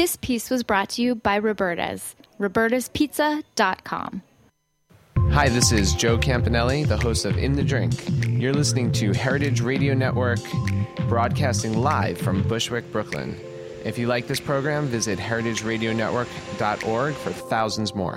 This piece was brought to you by Roberta's, robertaspizza.com. Hi, this is Joe Campanelli, the host of In the Drink. You're listening to Heritage Radio Network, broadcasting live from Bushwick, Brooklyn. If you like this program, visit heritageradionetwork.org for thousands more.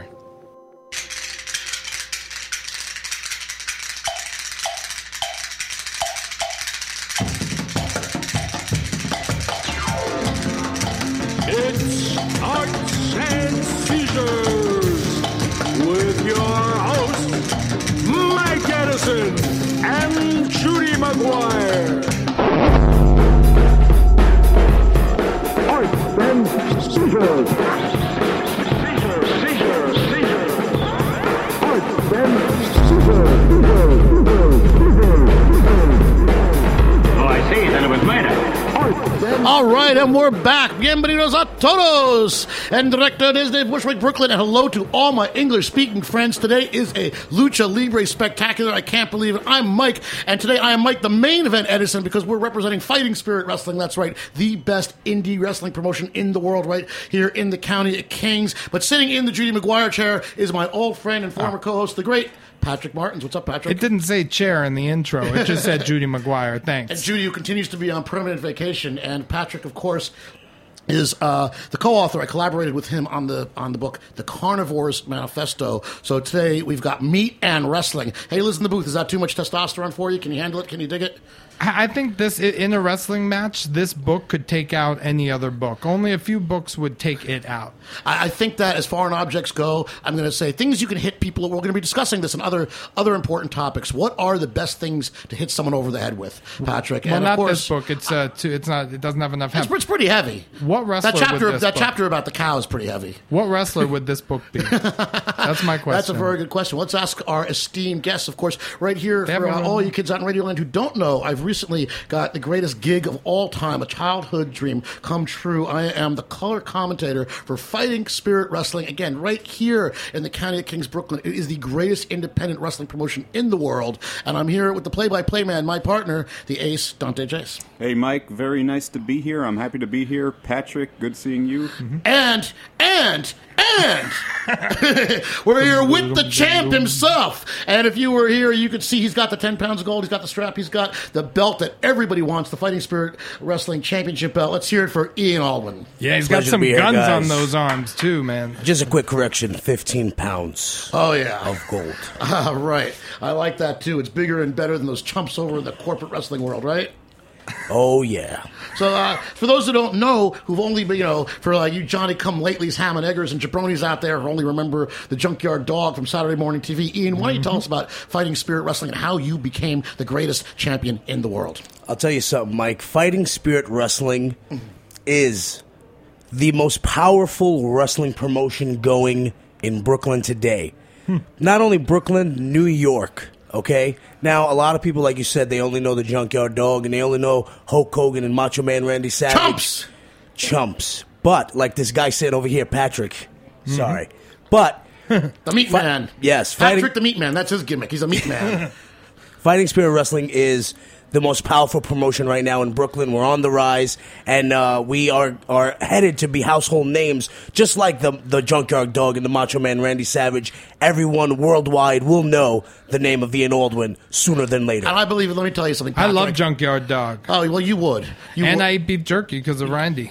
It's Arts and Seizures with your hosts, Mike Edison and Judy Maguire. Arts and Seizures. Seizures. Arts and Seizures. Oh, I see. Then it was murder. All right, and we're back. Bienvenidos a todos. And director desde Bushwick, Brooklyn. And hello to all my English-speaking friends. Today is a Lucha Libre spectacular. I can't believe it. I'm Mike, and today I am Mike, the main event Edison, because we're representing Fighting Spirit Wrestling. That's right, the best indie wrestling promotion in the world, right here in the county of Kings. But sitting in the Judy Maguire chair is my old friend and former co-host, the great Patrick Martins. What's up, Patrick? It didn't say chair in the intro. It just said Judy Maguire. Thanks. And Judy, who continues to be on permanent vacation, and Patrick, of course, is the co-author. I collaborated with him on the book, The Carnivore's Manifesto. So today we've got meat and wrestling. Hey, Liz in the booth, is that too much testosterone for you? Can you handle it? Can you dig it? I think this, in a wrestling match, this book could take out any other book. Only a few books would take it out. I think that as foreign objects go, I'm going to say things you can hit people. We're going to be discussing this and other important topics. What are the best things to hit someone over the head with, Patrick? Well, and not of course, this book. It's not. It doesn't have enough. It's pretty heavy. What wrestler? That chapter about the cow is pretty heavy. What wrestler would this book be? That's my question. That's a very good question. Let's ask our esteemed guests, of course, right here for all you kids out in Radioland who don't know. I've recently got the greatest gig of all time, a childhood dream come true. I am the color commentator for Fighting Spirit Wrestling, again, right here in the county of Kings, Brooklyn. It is the greatest independent wrestling promotion in the world, and I'm here with the play-by-play man, my partner, the ace, Dante Jace. Hey, Mike, very nice to be here. I'm happy to be here. Patrick, good seeing you. Mm-hmm. And we're here with the champ himself. And if you were here, you could see he's got the 10 pounds of gold, he's got the strap, he's got the belt that everybody wants, the Fighting Spirit Wrestling Championship belt. Let's hear it for Ian Aldwin. Yeah, he's got some guns on those arms, too, man. Just a quick correction, 15 pounds. Oh, yeah. Of gold. Right. I like that, too. It's bigger and better than those chumps over in the corporate wrestling world, right? Oh, yeah. So, for those who don't know, who've only been, for like you Johnny-come-latelys, ham and eggers, and jabronis out there who only remember the Junkyard Dog from Saturday Morning TV, Ian, why don't you tell us about Fighting Spirit Wrestling and how you became the greatest champion in the world? I'll tell you something, Mike. Fighting Spirit Wrestling is the most powerful wrestling promotion going in Brooklyn today. Not only Brooklyn, New York. Okay? Now, a lot of people, like you said, they only know the Junkyard Dog, and they only know Hulk Hogan and Macho Man Randy Savage. Chumps. But, like this guy said over here, Patrick. Sorry. But... the Meat Man. Yes. Patrick the Meat Man. That's his gimmick. He's a Meat Man. Fighting Spirit Wrestling is the most powerful promotion right now in Brooklyn. We're on the rise, and we are headed to be household names, just like the Junkyard Dog and the Macho Man Randy Savage. Everyone worldwide will know the name of Ian Aldwin sooner than later. And I believe it. Let me tell you something, Patrick. I love Junkyard Dog. Oh, well, you would. I eat beef jerky because of Randy.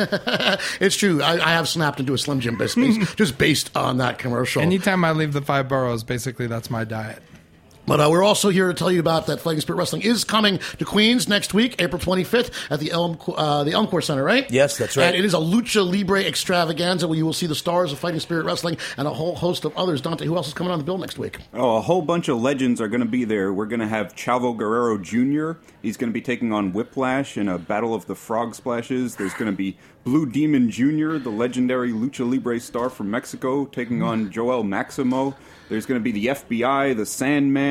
It's true. I have snapped into a Slim Jim just based on that commercial. Anytime I leave the 5 boroughs, basically that's my diet. But we're also here to tell you about that Fighting Spirit Wrestling is coming to Queens next week, April 25th, at the Elmcore Center, right? Yes, that's right. And it is a Lucha Libre extravaganza where you will see the stars of Fighting Spirit Wrestling and a whole host of others. Dante, who else is coming on the bill next week? Oh, a whole bunch of legends are going to be there. We're going to have Chavo Guerrero Jr. He's going to be taking on Whiplash in a Battle of the Frog Splashes. There's going to be Blue Demon Jr., the legendary Lucha Libre star from Mexico, taking on Joel Maximo. There's going to be the FBI, the Sandman,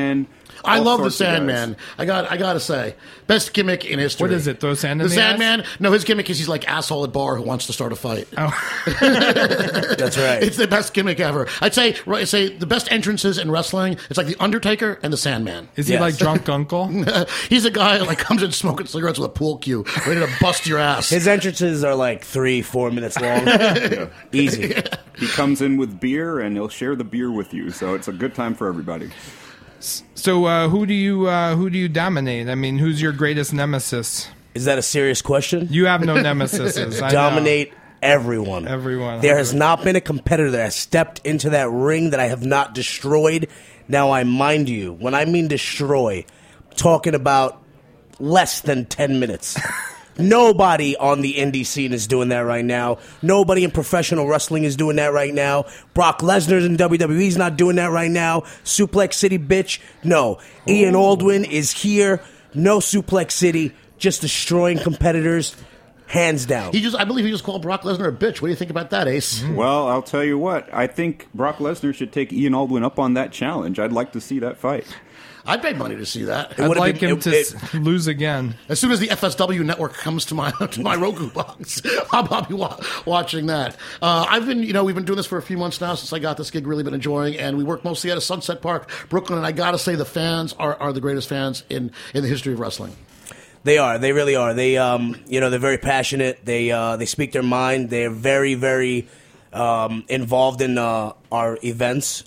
Sandman. I all love the sorts of guys. Sandman. I got to say, best gimmick in history. What is it? Throw sand in the the Sandman? No, his gimmick is he's like asshole at bar who wants to start a fight. Oh. That's right. It's the best gimmick ever. I'd say the best entrances in wrestling. It's like the Undertaker and the Sandman. Is he like drunk uncle? He's a guy that like comes in smoking cigarettes with a pool cue, ready to bust your ass. His entrances are like 3-4 minutes long. Easy. He comes in with beer, and he'll share the beer with you, so it's a good time for everybody. So who do you dominate? I mean, who's your greatest nemesis? Is that a serious question? You have no nemesis. I Dominate everyone. Everyone. There has not been a competitor that has stepped into that ring that I have not destroyed. Now, I mind you, when I mean destroy, I'm talking about less than 10 minutes. Nobody on the indie scene is doing that right now. Nobody in professional wrestling is doing that right now. Brock Lesnar's in WWE's not doing that right now. Suplex City, bitch. No. Ian Aldwin is here. No Suplex City. Just destroying competitors. Hands down. I believe he just called Brock Lesnar a bitch. What do you think about that, Ace? Well, I'll tell you what. I think Brock Lesnar should take Ian Aldwin up on that challenge. I'd like to see that fight. I'd pay money to see that. I'd like him to lose again. As soon as the FSW network comes to my Roku box, I'll be watching that. We've been doing this for a few months now since I got this gig. Really been enjoying, and we work mostly out of Sunset Park, Brooklyn. And I got to say, the fans are the greatest fans in the history of wrestling. They are. They really are. They, they're very passionate. They speak their mind. They're very, very involved in our events.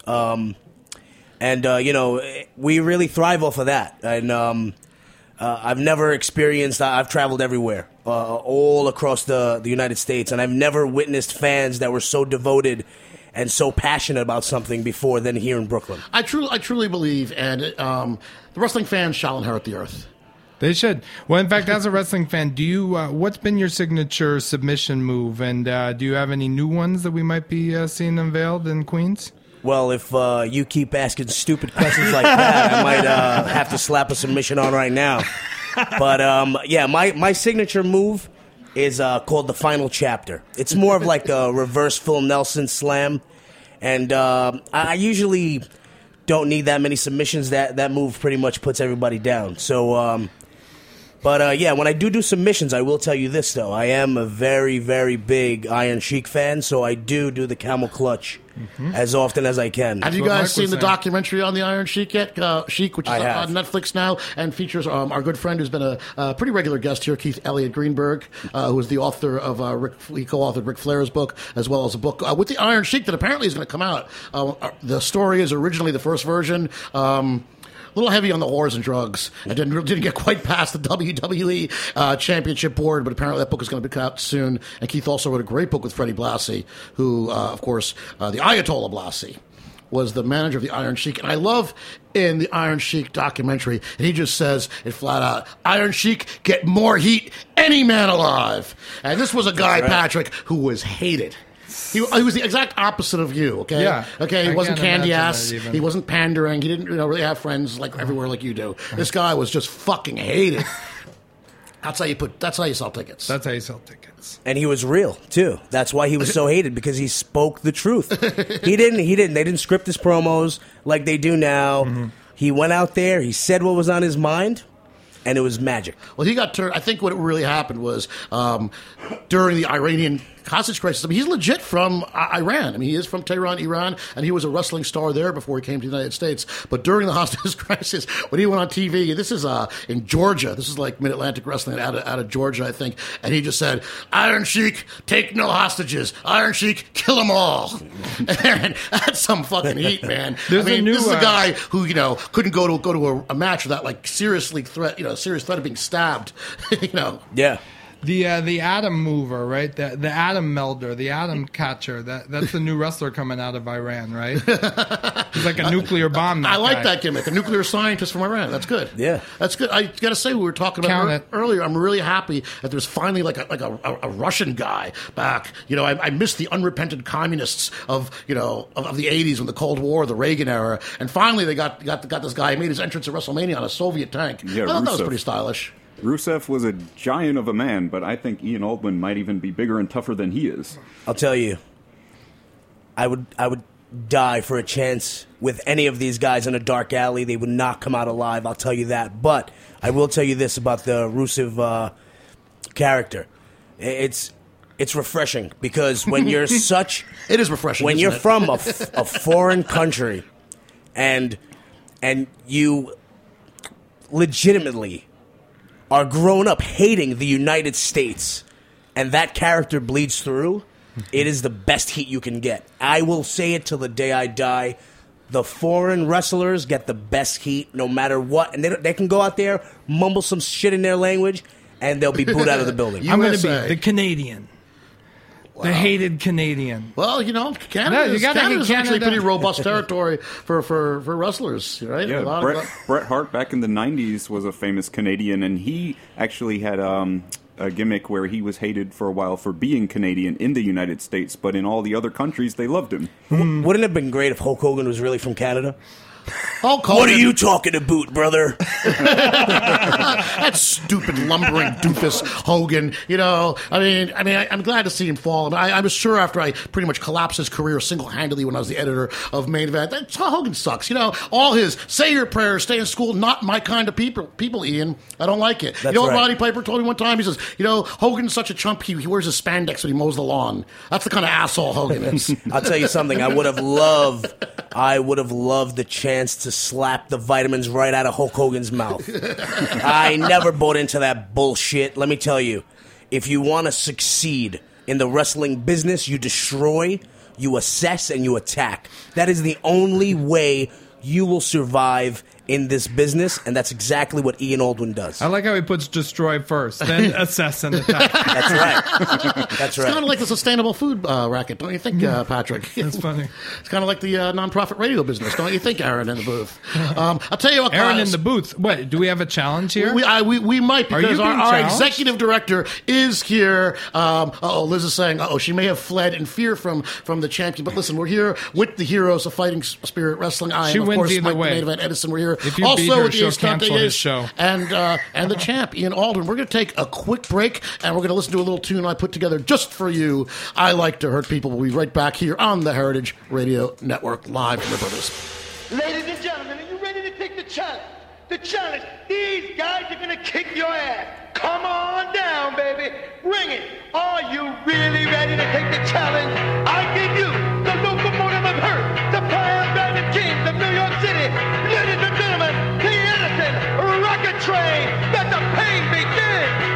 We really thrive off of that. And I've never experienced. I've traveled everywhere, all across the United States, and I've never witnessed fans that were so devoted and so passionate about something before than here in Brooklyn. I truly believe, and the wrestling fans shall inherit the earth. They should. Well, in fact, as a wrestling fan, do you? What's been your signature submission move, and do you have any new ones that we might be seeing unveiled in Queens? Well, if you keep asking stupid questions like that, I might have to slap a submission on right now. But my signature move is called the Final Chapter. It's more of like a reverse Phil Nelson slam, and I usually don't need that many submissions. That move pretty much puts everybody down. So. When I do submissions, I will tell you this, though. I am a very, very big Iron Sheik fan, so I do the camel clutch as often as I can. Have you guys seen the documentary on the Iron Sheik yet? Sheik, which is on Netflix now, and features our good friend who's been a pretty regular guest here, Keith Elliott Greenberg, who is the author of he co-authored Ric Flair's book, as well as a book with the Iron Sheik that apparently is going to come out. The story is originally the first version. A little heavy on the whores and drugs. I didn't get quite past the WWE Championship Board, but apparently that book is going to be out soon. And Keith also wrote a great book with Freddie Blassie, who, of course, the Ayatollah Blassie, was the manager of the Iron Sheik. And I love in the Iron Sheik documentary, and he just says it flat out, Iron Sheik get more heat any man alive. And this was a guy, Patrick, who was hated. He was the exact opposite of you, okay? Yeah. Okay, he wasn't candy ass. He wasn't pandering. He didn't really have friends like everywhere like you do. This guy was just fucking hated. That's how you sell tickets. That's how you sell tickets. And he was real, too. That's why he was so hated, because he spoke the truth. They didn't script his promos like they do now. Mm-hmm. He went out there, he said what was on his mind, and it was magic. Well, he got turned. I think what really happened was during the Iranian hostage crisis. I mean, he's legit from Iran. I mean, he is from Tehran, Iran, and he was a wrestling star there before he came to the United States. But during the hostage crisis, when he went on TV, this is in Georgia. This is like Mid-Atlantic Wrestling out of Georgia, I think. And he just said, "Iron Sheik, take no hostages. Iron Sheik, kill them all." And that's some fucking heat, man. This is a guy who couldn't go to a match without like serious threat of being stabbed. Yeah. The Atom Mover, right? The Atom Melder, the Atom Catcher. That's the new wrestler coming out of Iran, right? He's like a nuclear bomb. I like that gimmick. A nuclear scientist from Iran. That's good. Yeah, that's good. I got to say, we were talking about earlier. I'm really happy that there's finally like a Russian guy back. I missed the unrepentant communists of the '80s when the Cold War, the Reagan era, and finally they got this guy. He made his entrance at WrestleMania on a Soviet tank. Yeah, I thought that was pretty stylish. Rusev was a giant of a man, but I think Ian Aldwin might even be bigger and tougher than he is. I'll tell you, I would die for a chance with any of these guys in a dark alley. They would not come out alive, I'll tell you that. But I will tell you this about the Rusev character. It's refreshing because when you're such... It is refreshing, when isn't you're it? from a foreign country and you legitimately are grown up hating the United States and that character bleeds through, it is the best heat you can get. I will say it till the day I die. The foreign wrestlers get the best heat no matter what. And they can go out there, mumble some shit in their language, and they'll be booed out of the building. I'm going to USA. be the Canadian. Wow. The hated Canadian. Well, you know, Canada's actually pretty robust territory for wrestlers, right? Yeah, A lot of- Bret Hart back in the 90s was a famous Canadian, and he actually had a gimmick where he was hated for a while for being Canadian in the United States, but in all the other countries, they loved him. Wouldn't it have been great if Hulk Hogan was really from Canada? Hulk What are Hogan- you talking about, brother? That stupid lumbering doofus Hogan. You know, I'm glad to see him fall. I was sure after I pretty much collapsed his career single-handedly when I was the editor of Main Event, that Hogan sucks. You know, all his say your prayers, stay in school, not my kind of people, Ian. I don't like it. That's you know what right. Roddy Piper told me one time? He says, you know, Hogan's such a chump, he wears his spandex when he mows the lawn. That's the kind of asshole Hogan is. I'll tell you something. I would have loved the chance to slap the vitamins right out of Hulk Hogan's mouth. I never bought into that bullshit. Let me tell you, if you want to succeed in the wrestling business, you destroy, you assess, and you attack. That is the only way you will survive in this business, and that's exactly what Ian Aldwin does. I like how he puts destroy first, then assess and attack. That's right. That's It's right. kind of like the sustainable food racket, don't you think, Patrick? That's funny. It's kind of like the nonprofit radio business, don't you think, Aaron in the booth? I'll tell you what, Aaron guys, in the booth. What, do we have a challenge here? We might, Are you because being our challenged? executive director is here. Liz is saying, she may have fled in fear from the champion. But listen, we're here with the heroes of Fighting Spirit Wrestling. I She am, of wins course, either Mike, way. the Main Event Edison. We're here If you also beat her, with the she'll Estante cancel his Ace show. and the champ, Ian Aldwin. We're going to take a quick break, and we're going to listen to a little tune I put together just for you. I Like to Hurt People. We'll be right back here on the Heritage Radio Network, live from the brothers. Ladies and gentlemen, are you ready to take the challenge? The challenge. These guys are gonna kick your ass. Come on down, baby. Bring it. Are you really ready to take the challenge? I give you the locomotive of hurt, the fire-burning kings of New York City. Ladies and gentlemen, the Edison rocket train. Let the pain begin.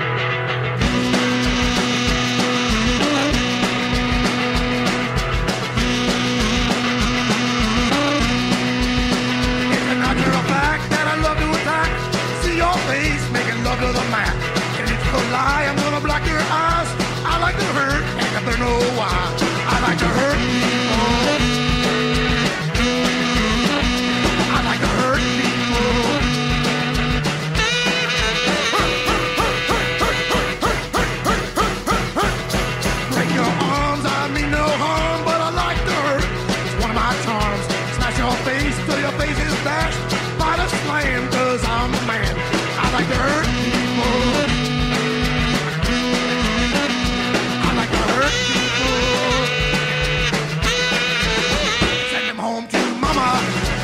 It's a natural fact that I love to attack. See your face making love to the mat. And it's no lie, I'm gonna block your eyes. I like to hurt, and if they know why. I like to hurt people. I like to hurt people. Break your arms, I mean no harm, but I like to hurt. It's one of my charms. Smash your face till your face is bashed. Fight a slam, cause I'm a man. I like to hurt people. I like to hurt people. Send them home to mama.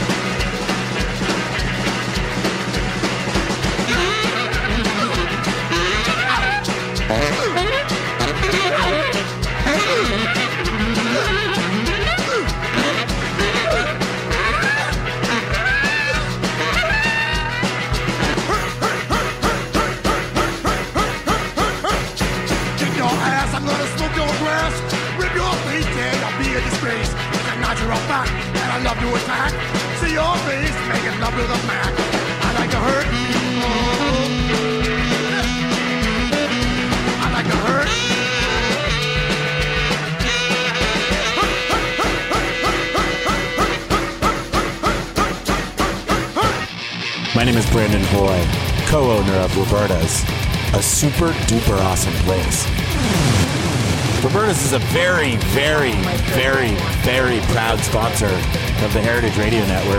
Kick your ass, I'm gonna smoke your grass. Rip your face and I'll be a disgrace. It's a natural fact that I love to attack. See your face making love to the Mac. I like to hurt people. I like to hurt. My name is Brandon Hoy, co-owner of Roberta's, a super duper awesome place. Roberta's is a very, very, very, very proud sponsor of the Heritage Radio Network.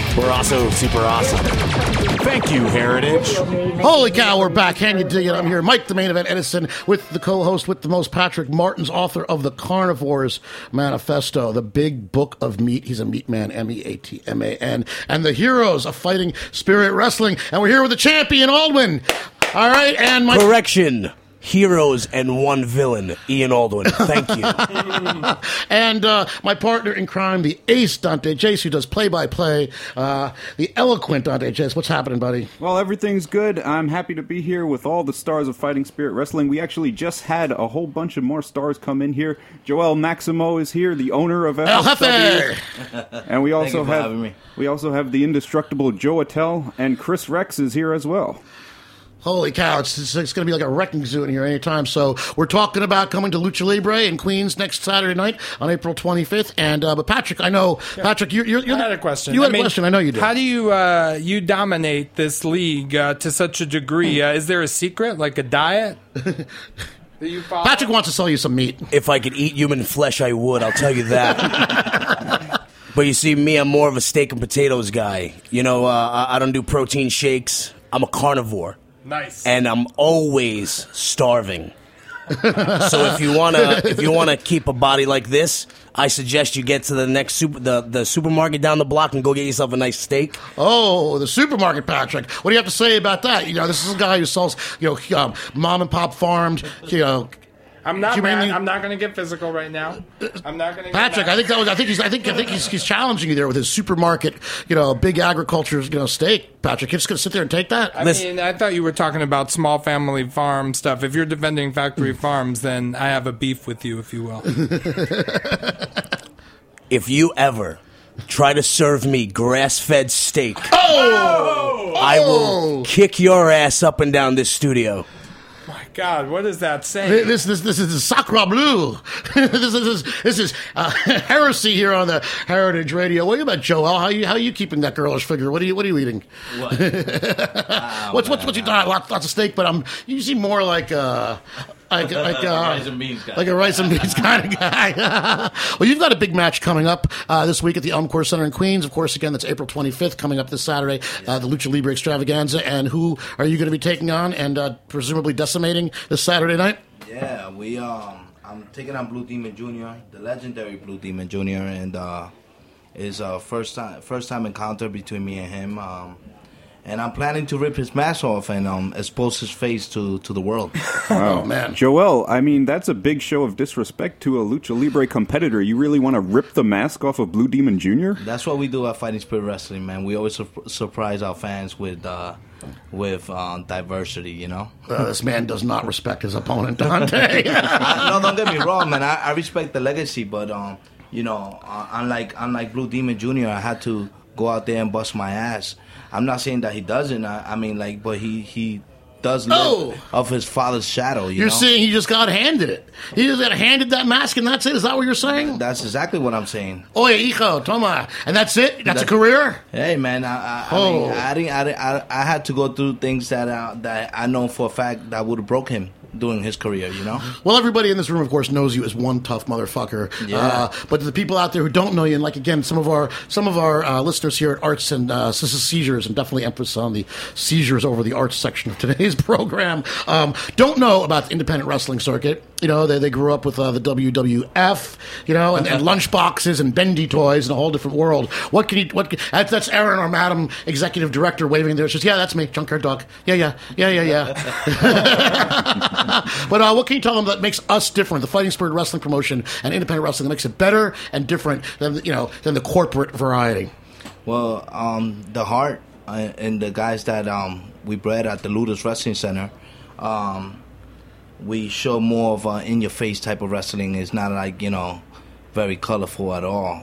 We're also super awesome. Thank you, Heritage. Holy cow, we're back. Can you dig it? I'm here, Mike, the Main Event Edison, with the co-host with the most, Patrick Martins, author of the Carnivores Manifesto, the big book of meat. He's a meat man, MEATMAN, and the heroes of fighting spirit wrestling. And we're here with the champion, Aldwin. All right, and my... Correction. Heroes and one villain, Ian Aldwin. Thank you. And my partner in crime, the ace, Dante Jace, who does play-by-play, the eloquent Dante Jace. What's happening, buddy? Well, everything's good. I'm happy to be here with all the stars of Fighting Spirit Wrestling. We actually just had a whole bunch of more stars come in here. Joel Maximo is here, the owner of FSW. And we also have the indestructible Joe Attell, and Chris Rex is here as well. Holy cow, it's going to be like a wrecking zoo in here anytime. So we're talking about coming to Lucha Libre in Queens next Saturday night on April 25th. And but Patrick, I know, Patrick, you had a question. You had a question. I know you did. How do you dominate this league to such a degree? Is there a secret, like a diet? Patrick wants to sell you some meat. If I could eat human flesh, I would. I'll tell you that. But you see, me, I'm more of a steak and potatoes guy. You know, I don't do protein shakes. I'm a carnivore. Nice. And I'm always starving. So if you wanna keep a body like this, I suggest you get to the next the supermarket down the block and go get yourself a nice steak. Oh, the supermarket, Patrick. What do you have to say about that? You know, this is a guy who sells, mom and pop farmed, I'm not mad. I'm not going to get physical right now. I'm not going to. Patrick, I think he's challenging you there with his supermarket, big agriculture, steak. Patrick, you're just going to sit there and take that? I thought you were talking about small family farm stuff. If you're defending factory farms, then I have a beef with you, if you will. If you ever try to serve me grass-fed steak, I will kick your ass up and down this studio. My God, what is that saying? This is Sacre Bleu. this is heresy here on the Heritage Radio. What about Joel? How are you keeping that girlish figure? What are you eating? What? What's you done? Lots of steak, but you seem more like like a rice and beans kind of guy. Well, you've got a big match coming up this week at the Elmcore Center in Queens. Of course, again, that's April 25th, coming up this Saturday, the Lucha Libre Extravaganza. And who are you going to be taking on and presumably decimating this Saturday night? Yeah, I'm taking on Blue Demon Jr., the legendary Blue Demon Jr., and it's a first time encounter between me and him. And I'm planning to rip his mask off and expose his face to the world. Wow, man. Joel, I mean, that's a big show of disrespect to a Lucha Libre competitor. You really want to rip the mask off of Blue Demon Jr.? That's what we do at Fighting Spirit Wrestling, man. We always surprise our fans with diversity, This man does not respect his opponent, Dante. No, don't get me wrong, man. I respect the legacy, but, unlike Blue Demon Jr., I had to go out there and bust my ass. I'm not saying that he doesn't. But he does live of his father's shadow. You're saying he just got handed it. He just got handed that mask, and that's it. Is that what you're saying? That's exactly what I'm saying. Oye, hijo, toma, and that's it. That's a career. Hey, man, I had to go through things that I know for a fact that would have broke him during his career, Well, everybody in this room, of course, knows you as one tough motherfucker. Yeah. But the people out there who don't know you, and again, some of our listeners here at Arts and Seizures, and definitely emphasis on the seizures over the arts section of today's program, don't know about the independent wrestling circuit. They grew up with the WWF, and lunchboxes and bendy toys and a whole different world. That's Aaron, our Madam Executive Director, waving there. She says, "Yeah, that's me, Junkyard Dog. Yeah." But what can you tell them that makes us different, the Fighting Spirit Wrestling promotion and independent wrestling, that makes it better and different than the corporate variety? Well, the heart and the guys that we bred at the Ludus Wrestling Center, we show more of an in-your-face type of wrestling. It's not like, very colorful at all.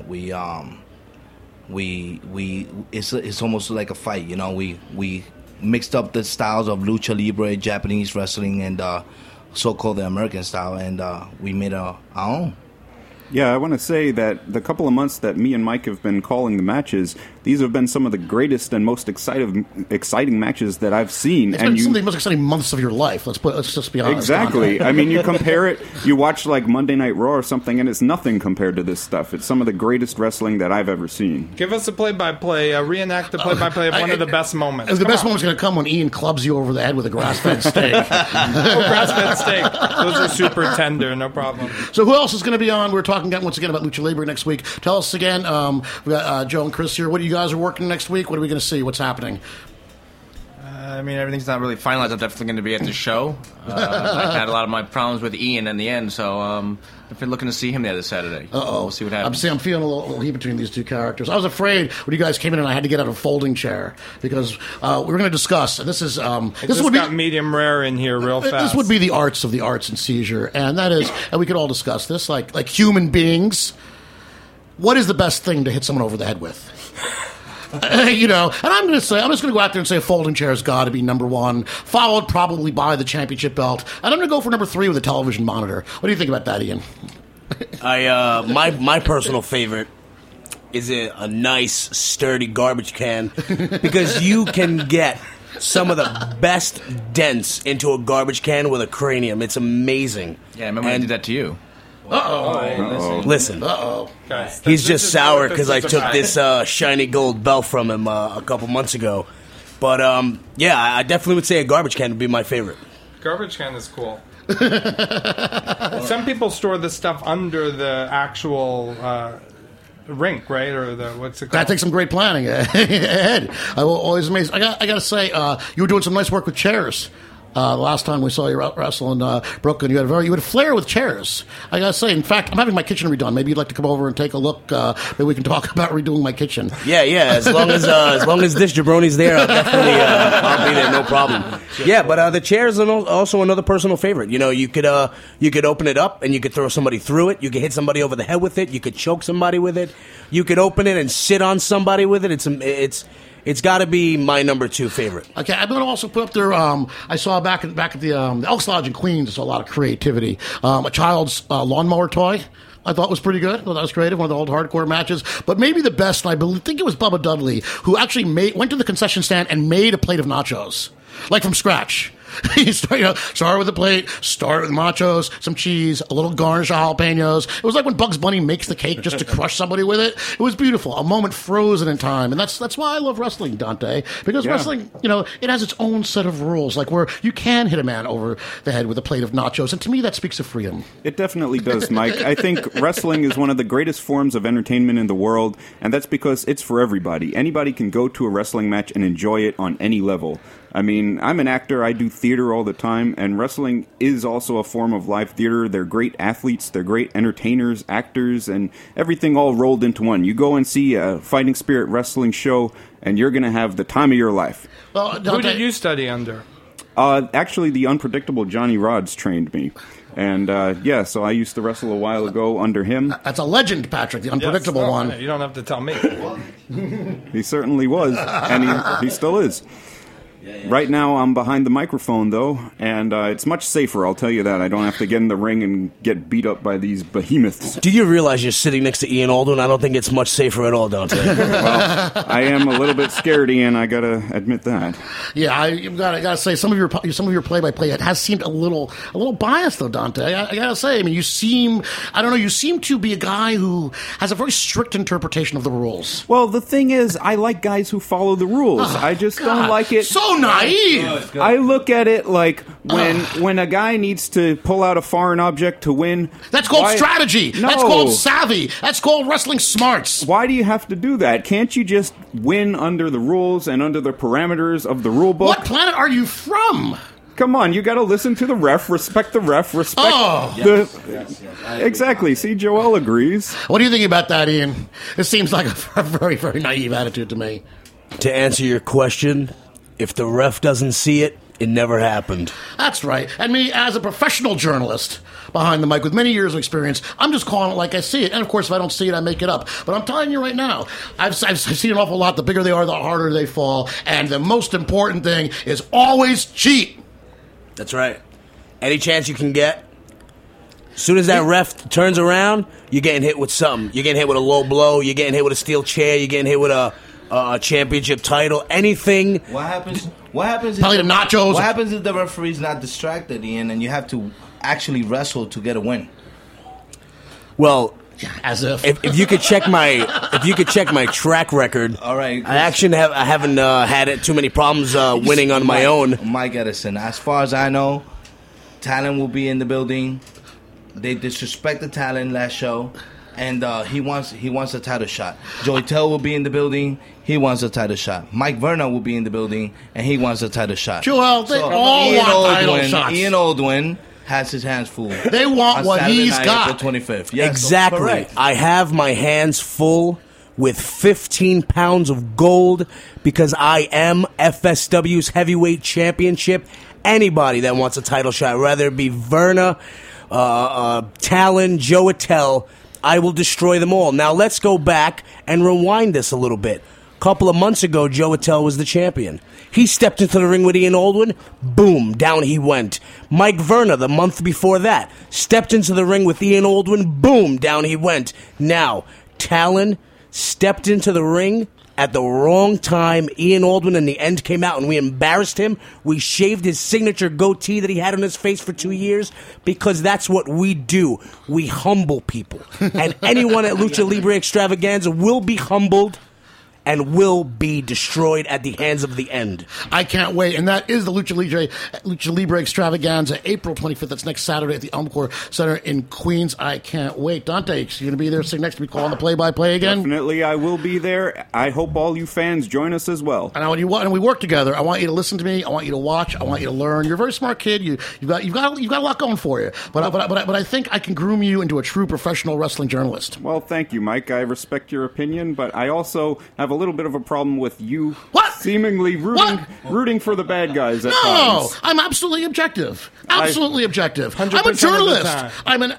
It's almost like a fight, We mixed up the styles of Lucha Libre, Japanese wrestling, and so-called the American style, and we made our own. Yeah, I want to say that the couple of months that me and Mike have been calling the matches, these have been some of the greatest and most exciting matches that I've seen. It's been some of the most exciting months of your life. Let's just be honest. Exactly. I mean, you compare it, you watch like Monday Night Raw or something, and it's nothing compared to this stuff. It's some of the greatest wrestling that I've ever seen. Give us a play-by-play, reenact the play-by-play of one of the best moments. The best moment's going to come when Ian clubs you over the head with a grass-fed steak. Grass-fed steak. Those are super tender, no problem. So who else is going to be on? We're talking once again about Lucha Libre next week. Tell us again. We got Joe and Chris here. What are you guys are working next week? What are we going to see? What's happening? I mean, everything's not really finalized. I'm definitely going to be at the show. I had a lot of my problems with Ian in the end, so I've been looking to see him the other Saturday. We'll see what happens. I'm feeling a little heat between these two characters. I was afraid when you guys came in and I had to get out of a folding chair because we were going to discuss. This is this would got be medium rare in here real fast. This would be the arts of the arts and seizure, and that is, and we could all discuss this like human beings. What is the best thing to hit someone over the head with? And I'm just going to go out there and say a folding chair has got to be number one, followed probably by the championship belt, and I'm going to go for number 3 with a television monitor. What do you think about that, Ian? My personal favorite is a nice, sturdy garbage can because you can get some of the best dents into a garbage can with a cranium. It's amazing. Yeah, I remember I did that to you. Listen. Guys, he's just sour because I took this shiny gold belt from him a couple months ago. But, I definitely would say a garbage can would be my favorite. Garbage can is cool. Some people store this stuff under the actual rink, right? Or what's it called? That takes some great planning ahead. I will always amazed. I got to say, you were doing some nice work with chairs. The last time we saw you wrestle in Brooklyn, you had a flair with chairs. I gotta say, in fact, I'm having my kitchen redone. Maybe you'd like to come over and take a look. Maybe we can talk about redoing my kitchen. Yeah. As long as this jabroni's there, I'll definitely I'll be there, no problem. Yeah, but the chairs are also another personal favorite. You could open it up and you could throw somebody through it. You could hit somebody over the head with it. You could choke somebody with it. You could open it and sit on somebody with it. It's got to be my number 2 favorite. Okay, I'm going to also put up there. I saw back at the Elks Lodge in Queens. There's a lot of creativity. A child's lawnmower toy. I thought was pretty good. Well, that was creative, one of the old hardcore matches. But maybe the best, and I think it was Bubba Dudley, who actually went to the concession stand and made a plate of nachos, like from scratch. He started with a plate, started with nachos, some cheese, a little garnish of jalapenos. It was like when Bugs Bunny makes the cake just to crush somebody with it. It was beautiful, a moment frozen in time, and that's why I love wrestling, Dante. Because wrestling, it has its own set of rules, like where you can hit a man over the head with a plate of nachos, and to me that speaks of freedom. It definitely does, Mike. I think wrestling is one of the greatest forms of entertainment in the world, and that's because it's for everybody. Anybody can go to a wrestling match and enjoy it on any level. I mean, I'm an actor, I do theater all the time, and wrestling is also a form of live theater. They're great athletes, they're great entertainers, actors, and everything all rolled into one. You go and see a Fighting Spirit wrestling show, and you're going to have the time of your life. Well, who did you study under? Actually, the unpredictable Johnny Rods trained me. And, so I used to wrestle a while ago under him. That's a legend, Patrick, the unpredictable one. You don't have to tell me. He certainly was, and he still is. Right now, I'm behind the microphone, though, and it's much safer, I'll tell you that. I don't have to get in the ring and get beat up by these behemoths. Do you realize you're sitting next to Ian Alden? I don't think it's much safer at all, Dante. Well, I am a little bit scared, Ian, I gotta admit that. Yeah, I gotta say, some of your play-by-play, it has seemed a little biased, though, Dante. I gotta say, I mean, you seem to be a guy who has a very strict interpretation of the rules. Well, the thing is, I like guys who follow the rules. I just don't like it. So naive. I look at it like when a guy needs to pull out a foreign object to win. That's called strategy. No. That's called savvy. That's called wrestling smarts. Why do you have to do that? Can't you just win under the rules and under the parameters of the rule book? What planet are you from? Come on, you got to listen to the ref, respect the ref, respect Yes, exactly. See, Joel agrees. What do you think about that, Ian? It seems like a very, very naive attitude to me. To answer your question, if the ref doesn't see it, it never happened. That's right. And me, as a professional journalist behind the mic with many years of experience, I'm just calling it like I see it. And, of course, if I don't see it, I make it up. But I'm telling you right now, I've seen an awful lot. The bigger they are, the harder they fall. And the most important thing is always cheat. That's right. Any chance you can get, As soon as that ref turns around, you're getting hit with something. You're getting hit with a low blow. You're getting hit with a steel chair. You're getting hit with a championship title. Anything. What happens? What happens? Probably the nachos. What happens if the referee's not distracted, Ian, and you have to actually wrestle to get a win? Well, as if you could check my track record. All right. I haven't had too many problems winning on my own. Mike Edison. As far as I know, Talon will be in the building. They disrespected Talon last show, and he wants a title shot. Joey Tell will be in the building. He wants a title shot. Mike Verna will be in the building, and he wants a title shot. Joel, they all want title shots. Ian Oldwin has his hands full. They want what he's got. April 25th. Yes, exactly. Correct. I have my hands full with 15 pounds of gold because I am FSW's heavyweight championship. Anybody that wants a title shot, whether it be Verna, Talon, Joe Attell, I will destroy them all. Now let's go back and rewind this a little bit. A couple of months ago, Joe Attell was the champion. He stepped into the ring with Ian Oldwin. Boom, down he went. Mike Verna, the month before that, stepped into the ring with Ian Oldwin. Boom, down he went. Now, Talon stepped into the ring at the wrong time. Ian Oldwin in the end came out and we embarrassed him. We shaved his signature goatee that he had on his face for 2 years because that's what we do. We humble people. And anyone at Lucha Libre Extravaganza will be humbled and will be destroyed at the hands of the end. I can't wait. And that is the Lucha Libre Extravaganza, April 25th. That's next Saturday at the Elmcor Center in Queens. I can't wait. Dante, you're going to be there sitting next to me calling the play-by-play again? Definitely, I will be there. I hope all you fans join us as well. And when we work together, I want you to listen to me. I want you to watch. I want you to learn. You're a very smart kid. You've got a lot going for you. But I think I can groom you into a true professional wrestling journalist. Well, thank you, Mike. I respect your opinion, but I also have a little bit of a problem with you seemingly rooting for the bad guys at times. No, I'm absolutely objective. Absolutely objective. I'm a journalist. I'm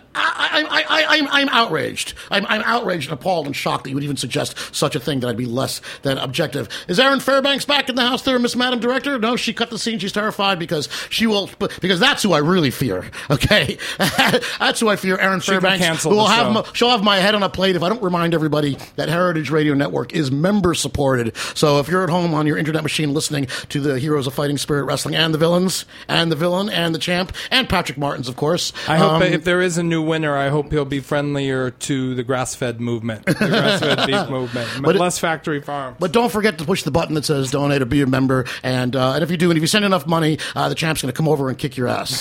outraged. I'm outraged and appalled and shocked that you would even suggest such a thing, that I'd be less than objective. Is Erin Fairbanks back in the house there, Miss Madam Director? No, she cut the scene. She's terrified because because that's who I really fear. Okay, that's who I fear. Erin Fairbanks, who will she'll have my head on a plate if I don't remind everybody that Heritage Radio Network is member supported. So if you're at home on your internet machine listening to the Heroes of Fighting Spirit Wrestling and the villains and the villain and the champ and Patrick Martins, of course. I hope if there is a new winner, I hope he'll be friendlier to the grass-fed movement, the grass-fed beef movement, less factory farms. But don't forget to push the button that says donate or be a member. And if you do, and if you send enough money, the champ's going to come over and kick your ass.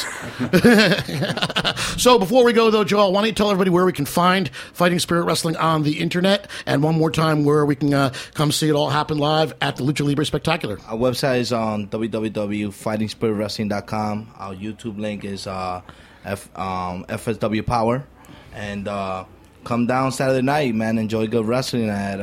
So before we go, though, Joel, why don't you tell everybody where we can find Fighting Spirit Wrestling on the internet, and one more time where we can come see it all happen live at the Lucha Libre Spectacular. Our website is on www.fightingspiritwrestling.com. Our YouTube link is FSW Power. And come down Saturday night, man. Enjoy good wrestling at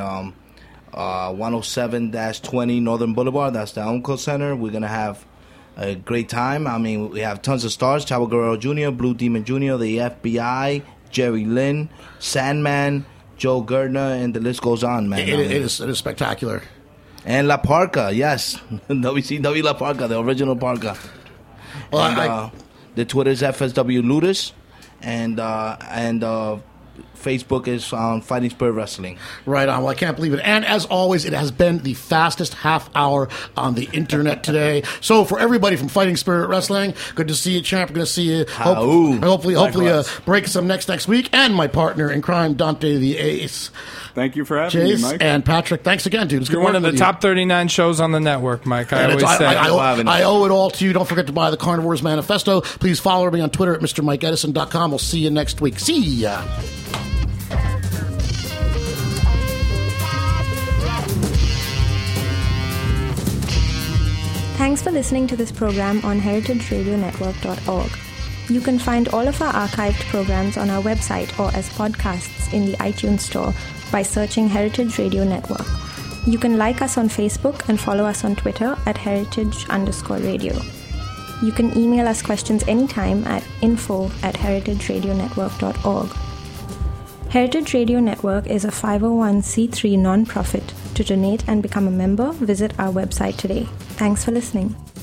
107-20 Northern Boulevard. That's the Elmcor Center. We're going to have a great time. I mean, we have tons of stars. Chavo Guerrero Jr., Blue Demon Jr., the FBI, Jerry Lynn, Sandman, Joe Gerdner, and the list goes on, man. It is spectacular. And La Parca, yes. WCW La Parca, the original Parca. Well, and, the Twitter is FSW Ludus, and Facebook is on Fighting Spirit Wrestling. Right on. Well, I can't believe it. And as always, it has been the fastest half hour on the internet today. So for everybody from Fighting Spirit Wrestling, good to see you, champ. Good to see you. Hopefully, break some next week. And my partner in crime, Dante the Ace. Thank you for having me, Mike. And Patrick, thanks again, dude. You're one of the top 39 shows on the network, Mike. I always say. I owe it all to you. Don't forget to buy the Carnivores Manifesto. Please follow me on Twitter at MrMikeEdison.com. We'll see you next week. See ya. Thanks for listening to this program on heritageradionetwork.org. You can find all of our archived programs on our website or as podcasts in the iTunes Store by searching Heritage Radio Network. You can like us on Facebook and follow us on Twitter at heritage_radio. You can email us questions anytime at info@heritageradionetwork.org. Heritage Radio Network is a 501c3 non-profit. To donate and become a member, visit our website today. Thanks for listening.